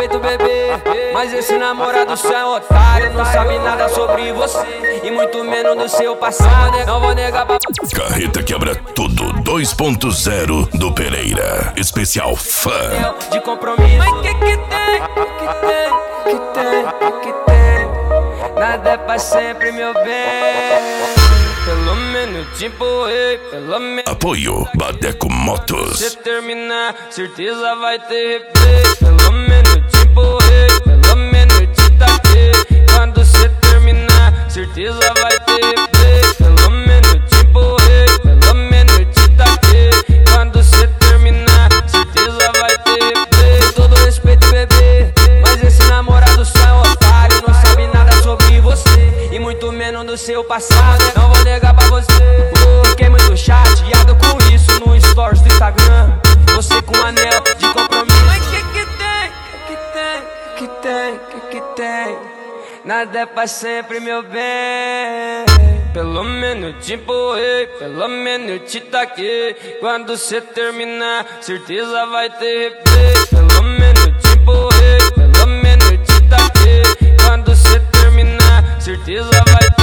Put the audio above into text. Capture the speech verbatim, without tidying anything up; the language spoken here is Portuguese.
respeito, bebê, mas esse namorado seu é otário. Não sabe nada sobre você e muito menos do seu passado. Não vou negar pra... Carreta Quebra Tudo dois ponto zero do Pereira. Especial fã de compromisso. Mas que que tem, que tem, que tem, que tem? Nada é pra sempre, meu bem. Pelo menos te empurrei, pelo menos. Apoio Badeco Motos. Se terminar, certeza vai ter replay. Pelo menos te empurrei, pelo menos te taquei. Quando cê terminar, certeza vai ter replay. Pelo menos te empurrei, pelo menos te taquei. Quando cê terminar, certeza vai ter replay. Com todo respeito, bebê, mas esse namorado só é otário. Não sabe nada sobre você e muito menos do seu passado. Não vou negar pra você, fiquei muito chateado com isso no stories do Instagram. Você com um anel de compromisso. Mas que que tem, que tem, que tem, que que tem? Nada é pra sempre, meu bem. Pelo menos te empurrei, pelo menos te taquei. Quando cê terminar, certeza vai ter replay. Pelo menos te empurrei, pelo menos te taquei. Quando cê terminar, certeza vai ter